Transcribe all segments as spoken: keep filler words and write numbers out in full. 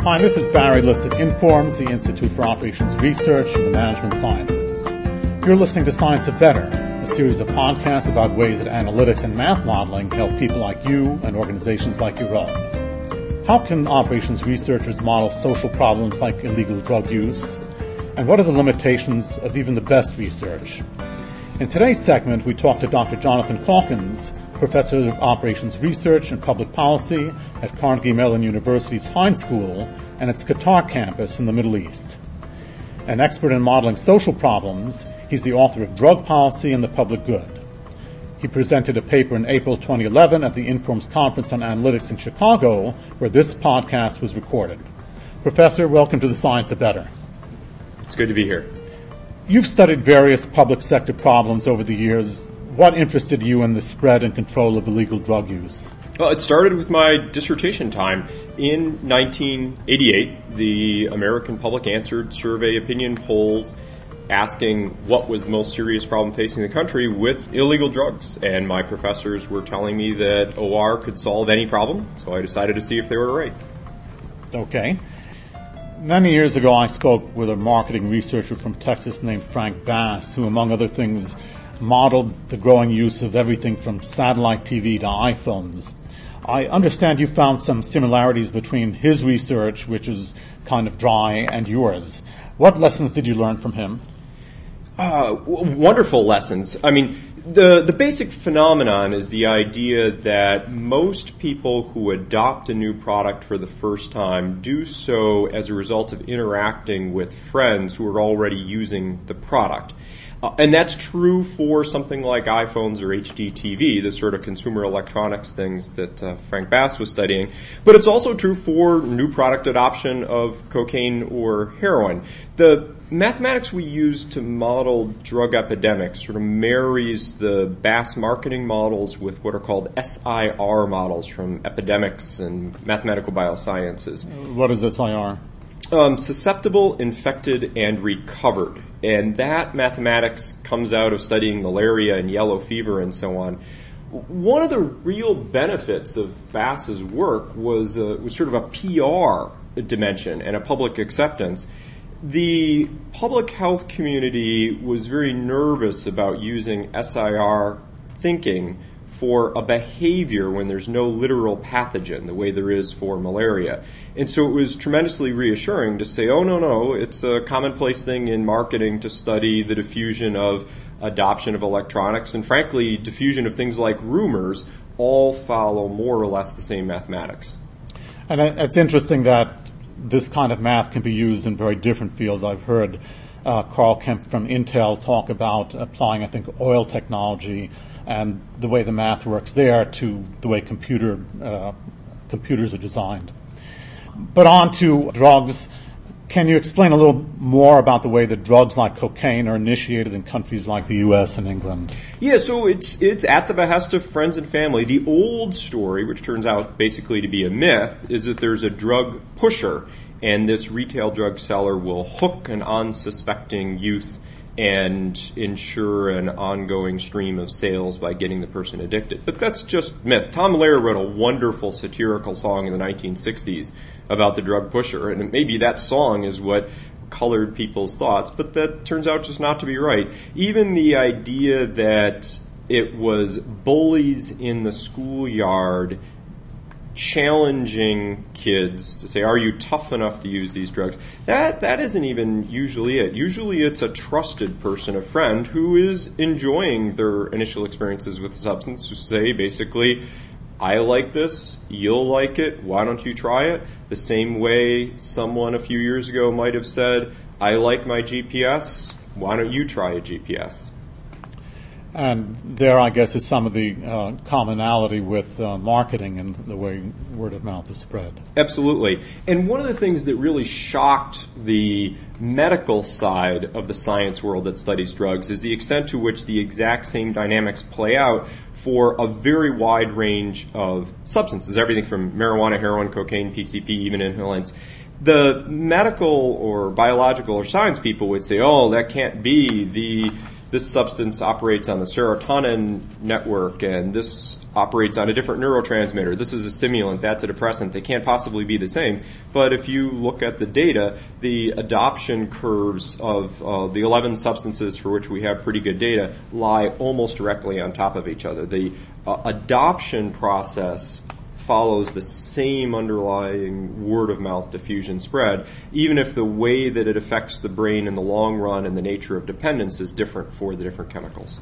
Hi, this is Barry List at Informs, the Institute for Operations Research and the Management Sciences. You're listening to Science of Better, a series of podcasts about ways that analytics and math modeling help people like you and organizations like your own. How can operations researchers model social problems like illegal drug use? And what are the limitations of even the best research? In today's segment, we talk to Doctor Jonathan Calkins, Professor of Operations Research and Public Policy at Carnegie Mellon University's Heinz School and its Qatar campus in the Middle East. An expert in modeling social problems, he's the author of Drug Policy and the Public Good. He presented a paper in April twenty eleven at the Informs Conference on Analytics in Chicago, where this podcast was recorded. Professor, welcome to the Science of Better. It's good to be here. You've studied various public sector problems over the years. What interested you in the spread and control of illegal drug use? Well, it started with my dissertation time. In nineteen eighty-eight, the American public answered survey opinion polls asking what was the most serious problem facing the country with illegal drugs. And my professors were telling me that O R could solve any problem, so I decided to see if they were right. Okay. Many years ago, I spoke with a marketing researcher from Texas named Frank Bass, who, among other things, modeled the growing use of everything from satellite T V to iPhones. I understand you found some similarities between his research, which is kind of dry, and yours. What lessons did you learn from him? Uh, w- wonderful lessons. I mean, the, the basic phenomenon is the idea that most people who adopt a new product for the first time do so as a result of interacting with friends who are already using the product. Uh, and that's true for something like iPhones or H D T V, the sort of consumer electronics things that uh, Frank Bass was studying. But it's also true for new product adoption of cocaine or heroin. The mathematics we use to model drug epidemics sort of marries the Bass marketing models with what are called S I R models from epidemics and mathematical biosciences. What is S I R? Um, susceptible, infected, and recovered. And that mathematics comes out of studying malaria and yellow fever and so on. One of the real benefits of Bass's work was, uh, was sort of a P R dimension and a public acceptance. The public health community was very nervous about using S I R thinking for a behavior when there's no literal pathogen, the way there is for malaria. And so it was tremendously reassuring to say, oh, no, no, it's a commonplace thing in marketing to study the diffusion of adoption of electronics, and frankly, diffusion of things like rumors all follow more or less the same mathematics. And it's interesting that this kind of math can be used in very different fields. I've heard uh, Carl Kemp from Intel talk about applying, I think, oil technology and the way the math works there to the way computer uh, computers are designed. But on to drugs. Can you explain a little more about the way that drugs like cocaine are initiated in countries like the U S and England? Yeah, so it's it's at the behest of friends and family. The old story, which turns out basically to be a myth, is that there's a drug pusher, and this retail drug seller will hook an unsuspecting youth and ensure an ongoing stream of sales by getting the person addicted. But that's just myth. Tom Lehrer wrote a wonderful satirical song in the nineteen sixties about the drug pusher, and maybe that song is what colored people's thoughts, but that turns out just not to be right. Even the idea that it was bullies in the schoolyard challenging kids to say, are you tough enough to use these drugs? That that isn't even usually it. Usually it's a trusted person, a friend, who is enjoying their initial experiences with the substance, who say basically, I like this, you'll like it, why don't you try it? The same way someone a few years ago might have said, I like my G P S, why don't you try a G P S? And there, I guess, is some of the uh, commonality with uh, marketing and the way word of mouth is spread. Absolutely. And one of the things that really shocked the medical side of the science world that studies drugs is the extent to which the exact same dynamics play out for a very wide range of substances, everything from marijuana, heroin, cocaine, P C P, even inhalants. The medical or biological or science people would say, oh, that can't be. The this substance operates on the serotonin network, and this operates on a different neurotransmitter. This is a stimulant, that's a depressant. They can't possibly be the same. But if you look at the data, the adoption curves of uh, the eleven substances for which we have pretty good data lie almost directly on top of each other. The uh, adoption process follows the same underlying word-of-mouth diffusion spread, even if the way that it affects the brain in the long run and the nature of dependence is different for the different chemicals.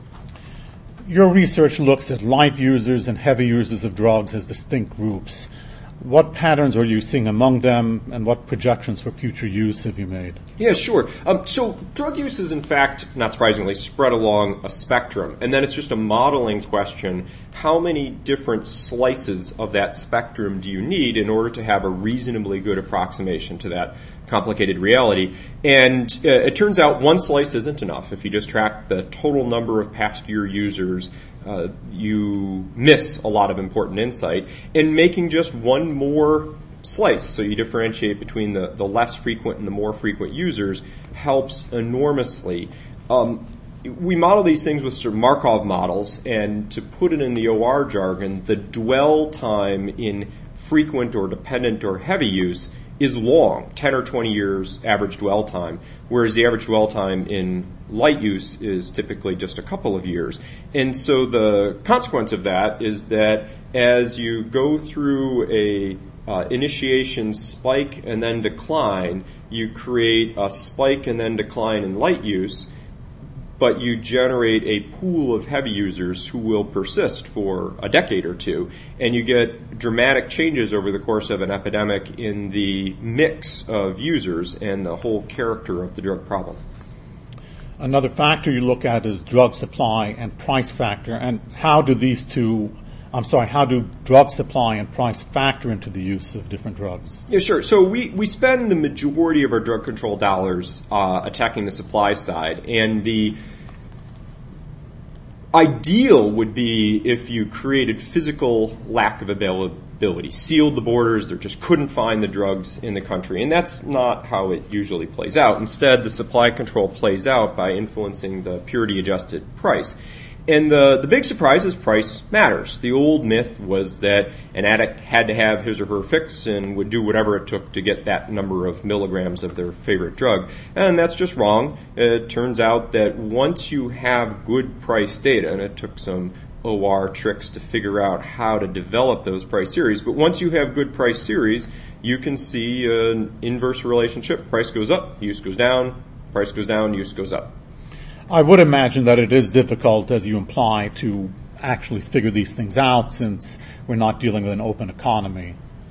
Your research looks at light users and heavy users of drugs as distinct groups. What patterns are you seeing among them, and what projections for future use have you made? Yeah, sure. Um, so drug use is, in fact, not surprisingly, spread along a spectrum. And then it's just a modeling question. How many different slices of that spectrum do you need in order to have a reasonably good approximation to that complicated reality? And uh, it turns out one slice isn't enough. If you just track the total number of past year users, uh, you miss a lot of important insight. And making just one more slice, so you differentiate between the, the less frequent and the more frequent users, helps enormously. Um, we model these things with sort of Markov models, and to put it in the O R jargon, the dwell time in frequent or dependent or heavy use is long, ten or twenty years average dwell time, whereas the average dwell time in light use is typically just a couple of years. And so the consequence of that is that as you go through a uh, initiation spike and then decline, you create a spike and then decline in light use, but you generate a pool of heavy users who will persist for a decade or two, and you get dramatic changes over the course of an epidemic in the mix of users and the whole character of the drug problem. Another factor you look at is drug supply and price factor, and how do these two, I'm sorry, how do drug supply and price factor into the use of different drugs? Yeah, sure. So we, we spend the majority of our drug control dollars uh, attacking the supply side, and the ideal would be if you created physical lack of availability, sealed the borders, there just couldn't find the drugs in the country. And that's not how it usually plays out. Instead, the supply control plays out by influencing the purity-adjusted price. And the, the big surprise is price matters. The old myth was that an addict had to have his or her fix and would do whatever it took to get that number of milligrams of their favorite drug. And that's just wrong. It turns out that once you have good price data, and it took some O R tricks to figure out how to develop those price series, but once you have good price series, you can see an inverse relationship. Price goes up, use goes down, price goes down, use goes up. I would imagine that it is difficult, as you imply, to actually figure these things out since we're not dealing with an open economy.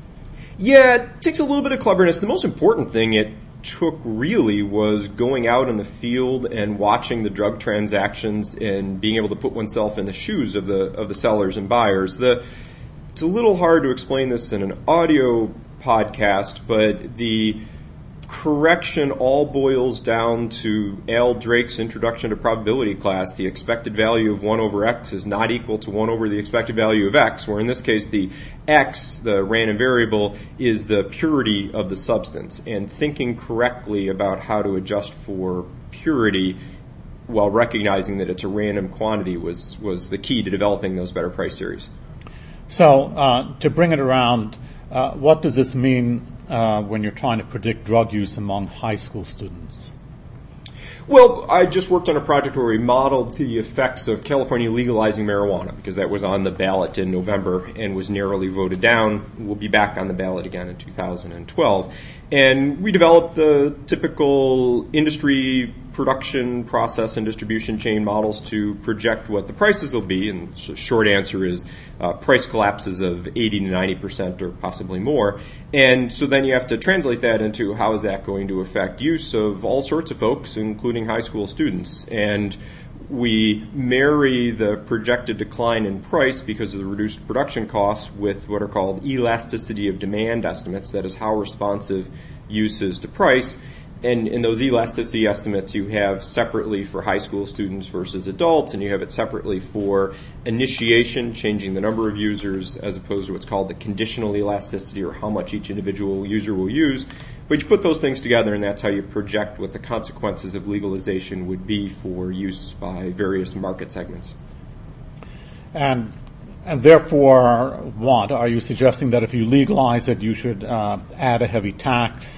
Yeah, it takes a little bit of cleverness. The most important thing it took really was going out in the field and watching the drug transactions and being able to put oneself in the shoes of the of the sellers and buyers. The, it's a little hard to explain this in an audio podcast, but the correction all boils down to Al Drake's introduction to probability class. The expected value of one over x is not equal to one over the expected value of x, where in this case the x, the random variable, is the purity of the substance. And thinking correctly about how to adjust for purity while recognizing that it's a random quantity was, was the key to developing those better price series. So uh, to bring it around, uh, what does this mean Uh, when you're trying to predict drug use among high school students? Well, I just worked on a project where we modeled the effects of California legalizing marijuana, because that was on the ballot in November and was narrowly voted down. We'll be back on the ballot again in two thousand twelve. And we developed the typical industry production process and distribution chain models to project what the prices will be. And the short answer is uh, price collapses of eighty to ninety percent or possibly more. And so then you have to translate that into how is that going to affect use of all sorts of folks, including high school students. And we marry the projected decline in price because of the reduced production costs with what are called elasticity of demand estimates, that is how responsive use is to price. and in those elasticity estimates, you have separately for high school students versus adults, and you have it separately for initiation, changing the number of users, as opposed to what's called the conditional elasticity, or how much each individual user will use. But you put those things together, and that's how you project what the consequences of legalization would be for use by various market segments. And and therefore, what? Are you suggesting that if you legalize it, you should uh, add a heavy tax?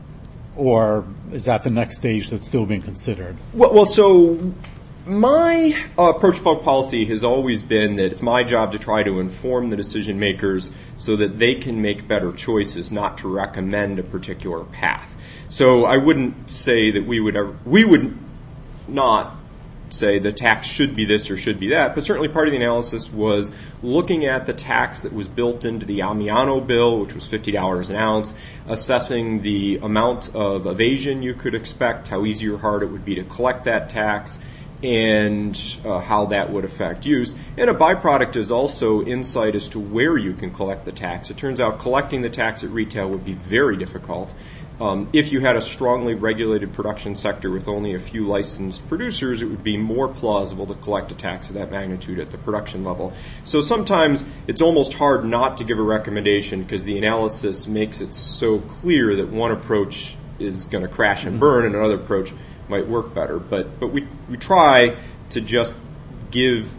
Or is that the next stage that's still being considered? Well, well so my uh, approach to public policy has always been that it's my job to try to inform the decision makers so that they can make better choices, not to recommend a particular path. So I wouldn't say that we would ever, we would not say the tax should be this or should be that, but certainly part of the analysis was looking at the tax that was built into the Amiano bill, which was fifty dollars an ounce, assessing the amount of evasion you could expect, how easy or hard it would be to collect that tax, and uh, how that would affect use. And a byproduct is also insight as to where you can collect the tax. It turns out collecting the tax at retail would be very difficult. Um, if you had a strongly regulated production sector with only a few licensed producers, it would be more plausible to collect a tax of that magnitude at the production level. So sometimes it's almost hard not to give a recommendation because the analysis makes it so clear that one approach is going to crash and burn and another approach might work better. But, but we, we try to just give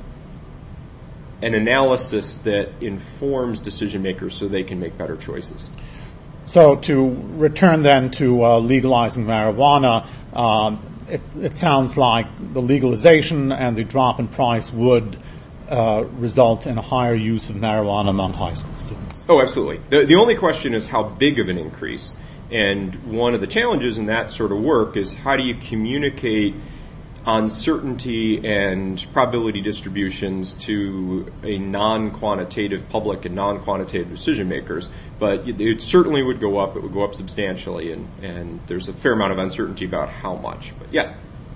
an analysis that informs decision makers so they can make better choices. So to return then to uh, legalizing marijuana, um, it, it sounds like the legalization and the drop in price would uh, result in a higher use of marijuana among high school students. Oh, absolutely. The, the only question is how big of an increase. And one of the challenges in that sort of work is how do you communicate uncertainty and probability distributions to a non-quantitative public and non-quantitative decision makers. But it certainly would go up. It would go up substantially, and, and there's a fair amount of uncertainty about how much. But yeah.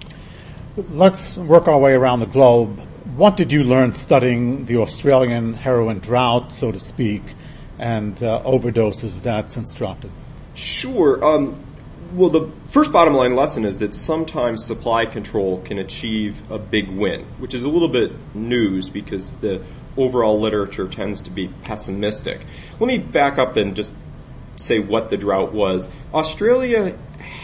Let's work our way around the globe. What did you learn studying the Australian heroin drought, so to speak, and uh, overdoses that's instructive? Sure. Um, Well, the first bottom line lesson is that sometimes supply control can achieve a big win, which is a little bit news because the overall literature tends to be pessimistic. Let me back up and just say what the drought was. Australia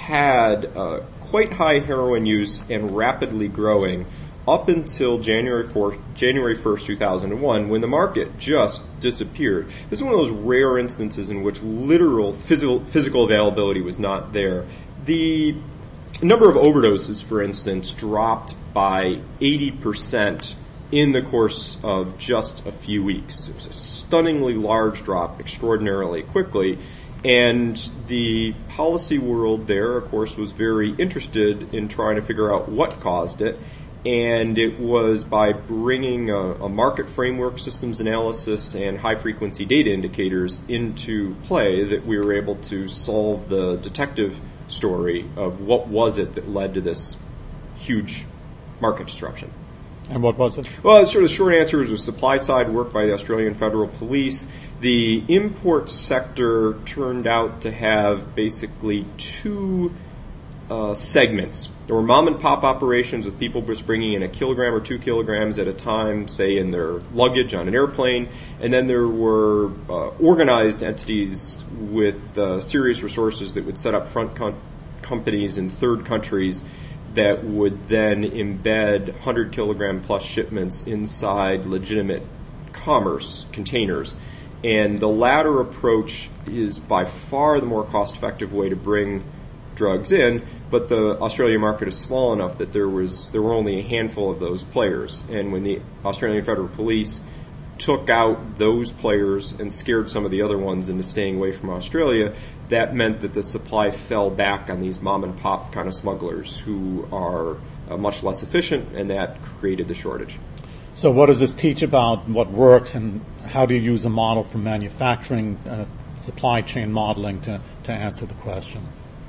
had uh, quite high heroin use and rapidly growing up until January fourth, January first, two thousand one, when the market just disappeared. This is one of those rare instances in which literal physical, physical availability was not there. The number of overdoses, for instance, dropped by eighty percent in the course of just a few weeks. It was a stunningly large drop, extraordinarily quickly. And the policy world there, of course, was very interested in trying to figure out what caused it. And it was by bringing a, a market framework, systems analysis, and high-frequency data indicators into play that we were able to solve the detective story of what was it that led to this huge market disruption. And what was it? Well, sort of the short answer was supply-side work by the Australian Federal Police. The import sector turned out to have basically two Uh, segments. There were mom-and-pop operations with people just bringing in a kilogram or two kilograms at a time, say in their luggage on an airplane, and then there were uh, organized entities with uh, serious resources that would set up front com- companies in third countries that would then embed one hundred kilogram plus shipments inside legitimate commerce containers. And the latter approach is by far the more cost-effective way to bring drugs in, but the Australian market is small enough that there was there were only a handful of those players. And when the Australian Federal Police took out those players and scared some of the other ones into staying away from Australia, that meant that the supply fell back on these mom-and-pop kind of smugglers who are uh, much less efficient, and that created the shortage. So what does this teach about what works, and how do you use a model from manufacturing, uh, supply chain modeling to, to answer the question?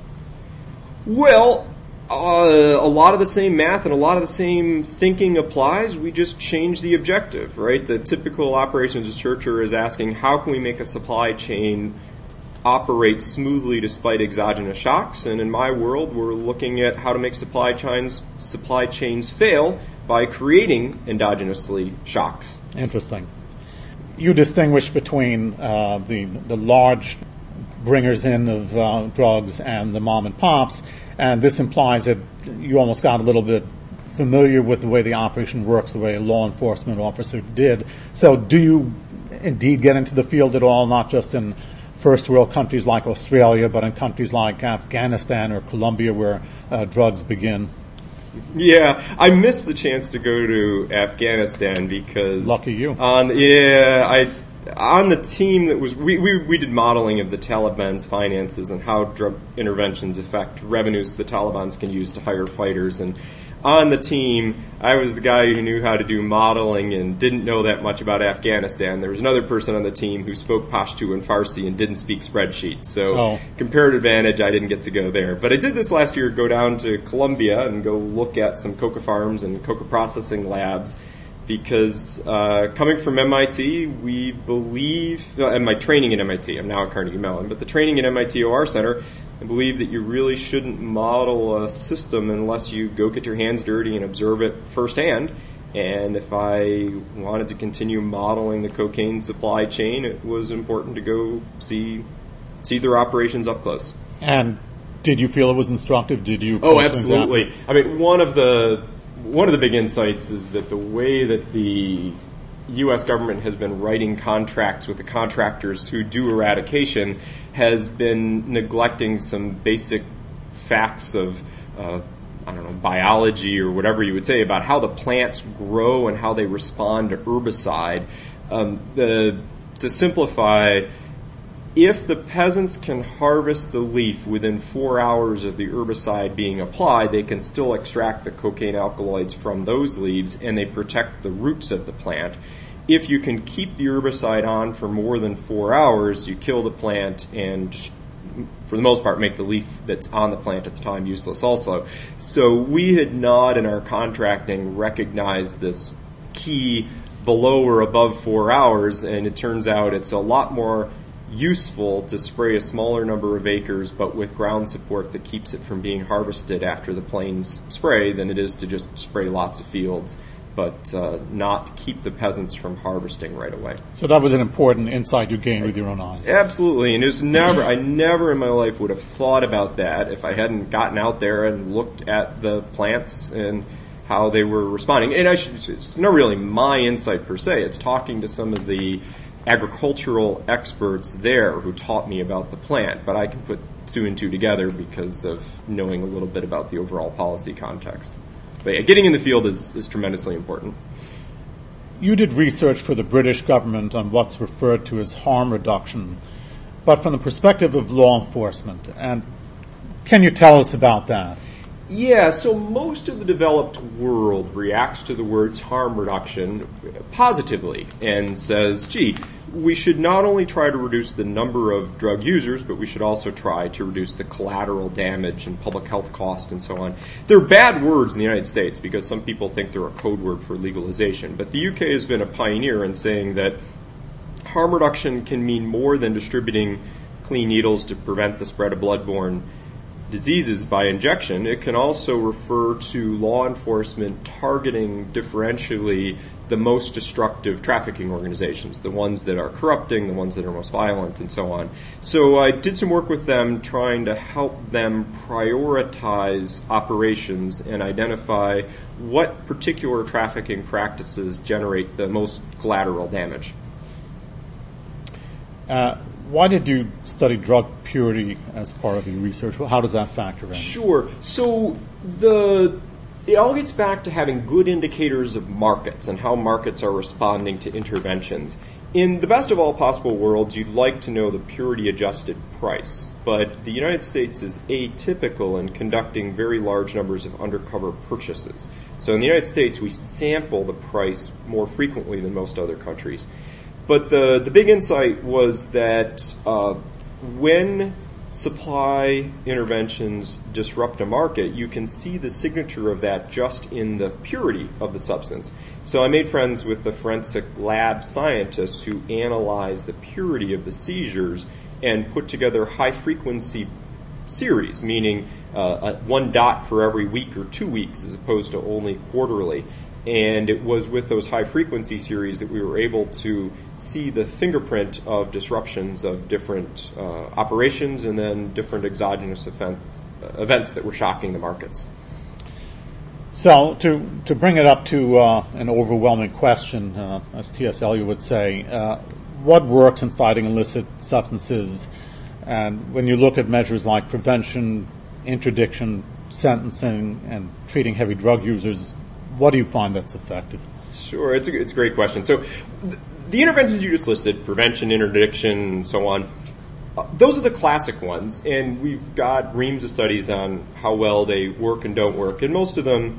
Well, uh, a lot of the same math and a lot of the same thinking applies. We just change the objective, right? The typical operations researcher is asking, how can we make a supply chain operate smoothly despite exogenous shocks. And in my world, we're looking at how to make supply chains supply chains fail by creating endogenously shocks. Interesting. You distinguish between uh, the the large bringers in of uh, drugs and the mom and pops, and this implies that you almost got a little bit familiar with the way the operation works, the way a law enforcement officer did. So do you indeed get into the field at all, not just in first world countries like Australia, but in countries like Afghanistan or Colombia where uh, drugs begin? Yeah, I missed the chance to go to Afghanistan because... Lucky you. On, yeah, I... On the team that was, we, we, we did modeling of the Taliban's finances and how drug interventions affect revenues the Taliban's can use to hire fighters. And on the team, I was the guy who knew how to do modeling and didn't know that much about Afghanistan. There was another person on the team who spoke Pashto and Farsi and didn't speak spreadsheets. So oh. comparative advantage, I didn't get to go there. But I did this last year, go down to Colombia and go look at some coca farms and coca processing labs. Because uh, coming from M I T, we believe, uh, and my training at M I T, I'm now at Carnegie Mellon, but the training at M I T O R Center, I believe that you really shouldn't model a system unless you go get your hands dirty and observe it firsthand. And if I wanted to continue modeling the cocaine supply chain, it was important to go see see their operations up close. And did you feel it was instructive? Did you? Oh, absolutely. I mean, one of the One of the big insights is that the way that the U S government has been writing contracts with the contractors who do eradication has been neglecting some basic facts of, uh, I don't know, biology or whatever you would say about how the plants grow and how they respond to herbicide. Um, the, to simplify, if the peasants can harvest the leaf within four hours of the herbicide being applied, they can still extract the cocaine alkaloids from those leaves and they protect the roots of the plant. If you can keep the herbicide on for more than four hours, you kill the plant and, for the most part, make the leaf that's on the plant at the time useless also. So we had not, in our contracting, recognized this key below or above four hours, and it turns out it's a lot more useful to spray a smaller number of acres but with ground support that keeps it from being harvested after the planes spray than it is to just spray lots of fields but uh, not keep the peasants from harvesting right away. So that was an important insight you gained with your own eyes. Absolutely, and it was never, I never in my life would have thought about that if I hadn't gotten out there and looked at the plants and how they were responding. And I should, it's not really my insight per se, it's talking to some of the agricultural experts there who taught me about the plant, but I can put two and two together because of knowing a little bit about the overall policy context. But yeah, getting in the field is, is tremendously important. You did research for the British government on what's referred to as harm reduction, but from the perspective of law enforcement. And can you tell us about that? Yeah, so most of the developed world reacts to the words harm reduction positively and says, gee, we should not only try to reduce the number of drug users, but we should also try to reduce the collateral damage and public health cost and so on. They're bad words in the United States because some people think they're a code word for legalization. But the U K has been a pioneer in saying that harm reduction can mean more than distributing clean needles to prevent the spread of bloodborne diseases by injection. It can also refer to law enforcement targeting differentially the most destructive trafficking organizations, the ones that are corrupting, the ones that are most violent, and so on. So I did some work with them trying to help them prioritize operations and identify what particular trafficking practices generate the most collateral damage. Uh, Why did you study drug purity as part of your research? How does that factor in? Sure. So the it all gets back to having good indicators of markets and how markets are responding to interventions. In the best of all possible worlds, you'd like to know the purity-adjusted price, but the United States is atypical in conducting very large numbers of undercover purchases. So in the United States, we sample the price more frequently than most other countries. But the, the big insight was that uh, when supply interventions disrupt a market, you can see the signature of that just in the purity of the substance. So I made friends with the forensic lab scientists who analyze the purity of the seizures and put together high-frequency series, meaning uh, one dot for every week or two weeks as opposed to only quarterly. And it was with those high-frequency series that we were able to see the fingerprint of disruptions of different uh, operations and then different exogenous event, uh, events that were shocking the markets. So to, to bring it up to uh, an overwhelming question, uh, as T S Eliot would say, uh, what works in fighting illicit substances? And when you look at measures like prevention, interdiction, sentencing, and treating heavy drug users, what do you find that's effective? Sure, it's a, it's a great question. So th- the interventions you just listed, prevention, interdiction, and so on, uh, those are the classic ones, and we've got reams of studies on how well they work and don't work, and most of them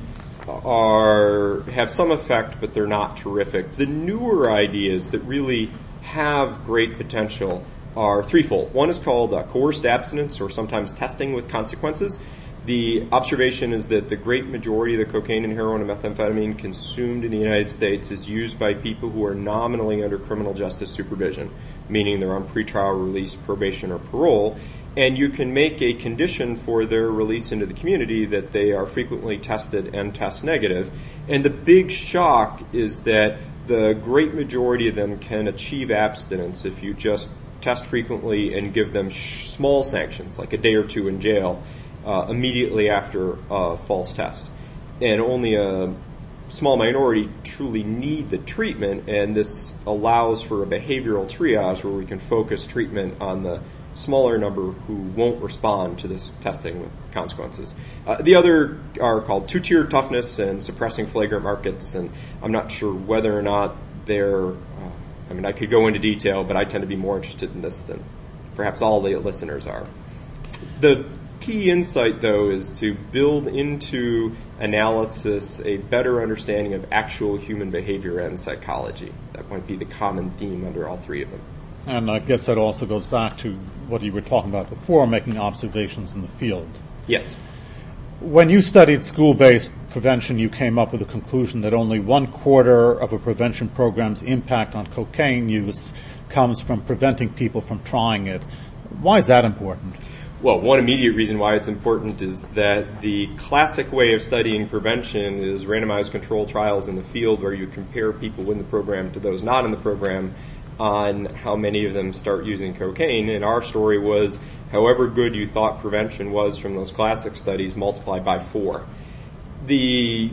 are have some effect, but they're not terrific. The newer ideas that really have great potential are threefold. One is called uh, coerced abstinence, or sometimes testing with consequences. The observation is that the great majority of the cocaine and heroin and methamphetamine consumed in the United States is used by people who are nominally under criminal justice supervision, meaning they're on pretrial release, probation, or parole, and you can make a condition for their release into the community that they are frequently tested and test negative. And the big shock is that the great majority of them can achieve abstinence if you just test frequently and give them sh- small sanctions, like a day or two in jail, Uh, immediately after a false test. And only a small minority truly need the treatment, and this allows for a behavioral triage where we can focus treatment on the smaller number who won't respond to this testing with consequences. Uh, the other are called two-tiered toughness and suppressing flagrant markets, and I'm not sure whether or not they're, uh, I mean, I could go into detail, but I tend to be more interested in this than perhaps all the listeners are. The key insight, though, is to build into analysis a better understanding of actual human behavior and psychology. That might be the common theme under all three of them. And I guess that also goes back to what you were talking about before, making observations in the field. Yes. When you studied school-based prevention, you came up with a conclusion that only one quarter of a prevention program's impact on cocaine use comes from preventing people from trying it. Why is that important? Well, one immediate reason why it's important is that the classic way of studying prevention is randomized controlled trials in the field where you compare people in the program to those not in the program on how many of them start using cocaine. And our story was however good you thought prevention was from those classic studies multiplied by four. The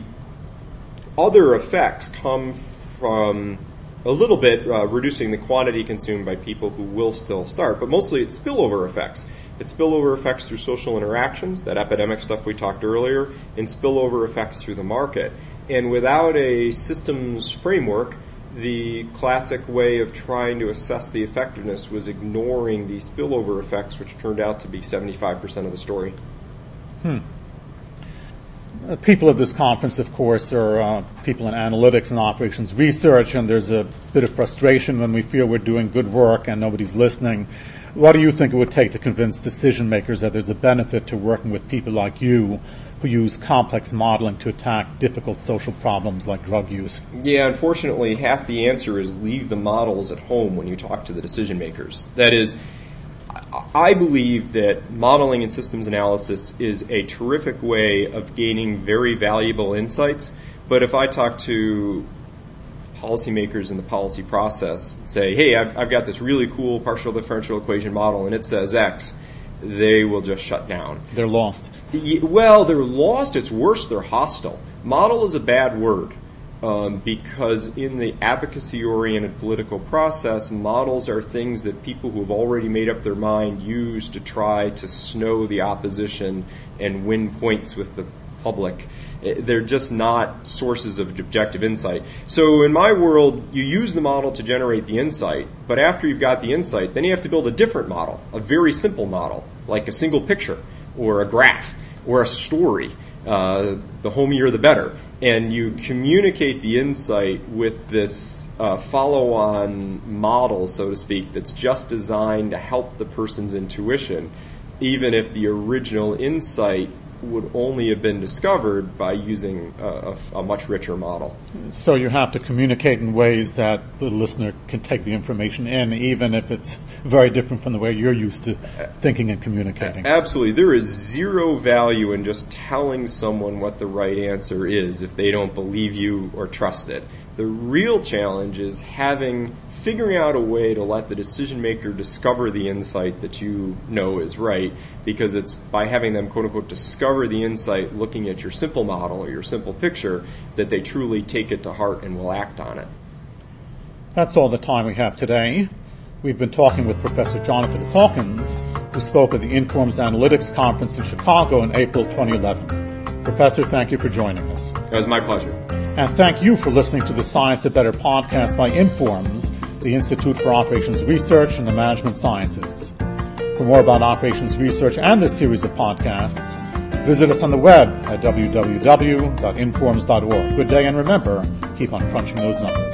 other effects come from a little bit uh, reducing the quantity consumed by people who will still start, but mostly it's spillover effects. It's spillover effects through social interactions, that epidemic stuff we talked earlier, and spillover effects through the market. And without a systems framework, the classic way of trying to assess the effectiveness was ignoring the spillover effects, which turned out to be seventy-five percent of the story. Hmm. Uh, people at this conference, of course, are uh, people in analytics and operations research, and there's a bit of frustration when we feel we're doing good work and nobody's listening. What do you think it would take to convince decision makers that there's a benefit to working with people like you who use complex modeling to attack difficult social problems like drug use? Yeah, unfortunately, half the answer is leave the models at home when you talk to the decision makers. That is, I believe that modeling and systems analysis is a terrific way of gaining very valuable insights, but if I talk to policymakers in the policy process and say, hey, I've, I've got this really cool partial differential equation model and it says X, they will just shut down. They're lost. Well, they're lost. It's worse, they're hostile. Model is a bad word um, because in the advocacy-oriented political process, models are things that people who have already made up their mind use to try to snow the opposition and win points with the public. They're just not sources of objective insight. So in my world, you use the model to generate the insight, but after you've got the insight, then you have to build a different model, a very simple model, like a single picture or a graph or a story. Uh, the homier, the better. And you communicate the insight with this uh, follow-on model, so to speak, that's just designed to help the person's intuition, even if the original insight would only have been discovered by using a, a, a much richer model. So you have to communicate in ways that the listener can take the information in, even if it's very different from the way you're used to thinking and communicating. Absolutely. There is zero value in just telling someone what the right answer is if they don't believe you or trust it. The real challenge is having, figuring out a way to let the decision maker discover the insight that you know is right, because it's by having them, quote unquote, discover the insight looking at your simple model or your simple picture that they truly take it to heart and will act on it. That's all the time we have today. We've been talking with Professor Jonathan Hawkins, who spoke at the Informs Analytics Conference in Chicago in April twenty eleven. Professor, thank you for joining us. It was my pleasure. And thank you for listening to the Science That Better podcast by Informs, the Institute for Operations Research and the Management Sciences. For more about operations research and this series of podcasts, visit us on the web at w w w dot informs dot org. Good day, and remember, keep on crunching those numbers.